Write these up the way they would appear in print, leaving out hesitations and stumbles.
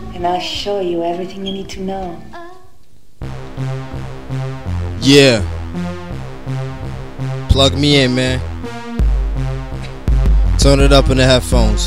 and I'll show you everything you need to know. Yeah. Plug me in, man. Turn it up in the headphones.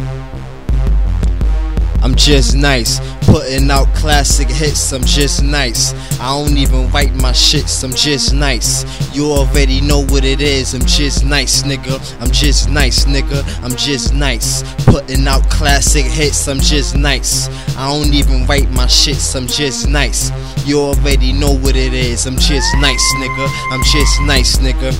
I'm just nice, putting out classic hits, I'm just nice. I don't even write my shits, I'm just nice. You already know what it is, I'm just nice, nigga. I'm just nice, nigga. I'm just nice, putting out classic hits, I'm just nice. I don't even write my shits, I'm just nice. You already know what it is, I'm just nice, nigga. I'm just nice, nigga.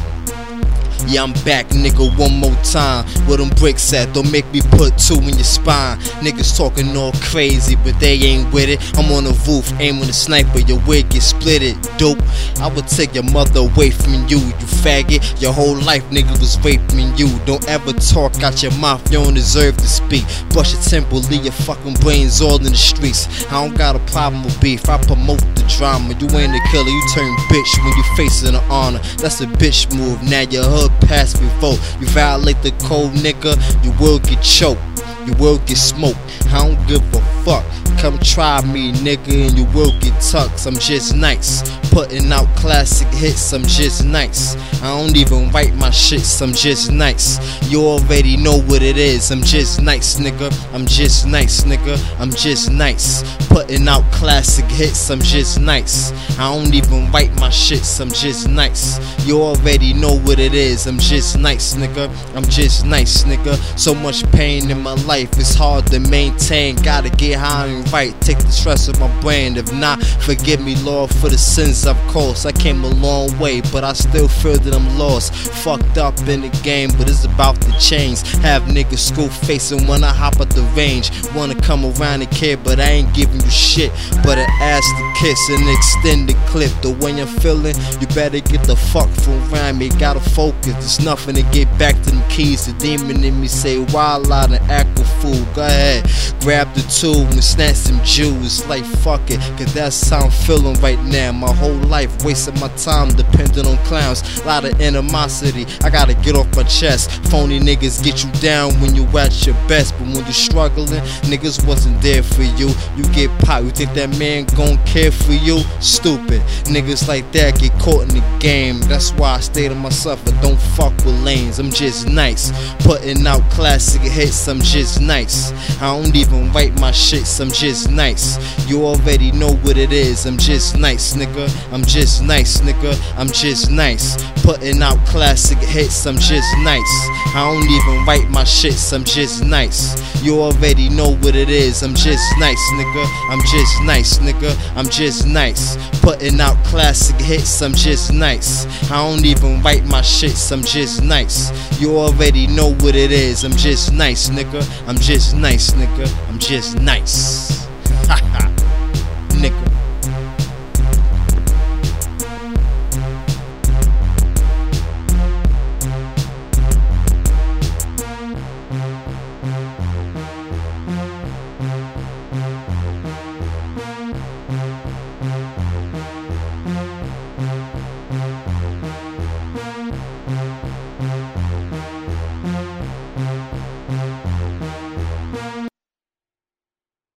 Yeah, I'm back, nigga, one more time. Where them bricks at? Don't make me put two in your spine. Niggas talking all crazy, but they ain't with it. I'm on the roof, aiming a sniper, your wig get splitted, dope. I would take your mother away from you, you faggot. Your whole life, nigga, was raping you. Don't ever talk out your mouth, you don't deserve to speak. Brush your temple, leave your fucking brains all in the streets. I don't got a problem with beef, I promote the drama. You ain't a killer, you turn bitch when you facing the honor. That's a bitch move, now your hood pass me vote. You violate the code, nigga, you will get choked, you will get smoked. I don't give a fuck. Come try me, nigga, and you will get tucks. I'm just nice, putting out classic hits, I'm just nice. I don't even write my shits, I'm just nice. You already know what it is, I'm just nice, nigga. I'm just nice, nigga. I'm just nice, putting out classic hits, I'm just nice. I don't even write my shits, I'm just nice. You already know what it is, I'm just nice, nigga. I'm just nice, nigga. So much pain in my life, it's hard to maintain. Gotta get high and right, take the stress of my brain. If not, forgive me, Lord, for the sins I've caused. I came a long way, but I still feel that I'm lost. Fucked up in the game, but it's about to change. Have niggas school facing when I hop out the range. Wanna come around and care, but I ain't giving you shit but an ass to kiss and extend the clip. The way I'm feeling, you better get the fuck from around me. Gotta focus, there's nothing to get back to them keys. The demon in me say wild out and act a fool. Go ahead, grab the tool and snatch some jewels. Like fuck it, cause that's how I'm feeling right now. My whole life wasting my time depending on clowns. Lot of animosity, I gotta get off my chest. Phony niggas get you down when you at your best, but when you're struggling, niggas wasn't there for you. You get popped, you think that man gon' care for you? Stupid, niggas like that get caught in the game. That's why I stay to myself, I don't fuck with lanes. I'm just nice, putting out classic hits, I'm just nice. I don't even write my shits, I'm just nice. You already know what it is, I'm just nice, nigga. I'm just nice, nigga. I'm just nice, putting out classic hits, I'm just nice. I don't even write my shits, I'm just nice. You already know what it is, I'm just nice, nigga. I'm just nice, nigga. I'm just nice, putting out classic hits, I'm just nice. I don't even write my shits, I'm just nice. You already know what it is, I'm just nice, nigga. I'm just nice, nigga. I'm just nice. Haha, nigga.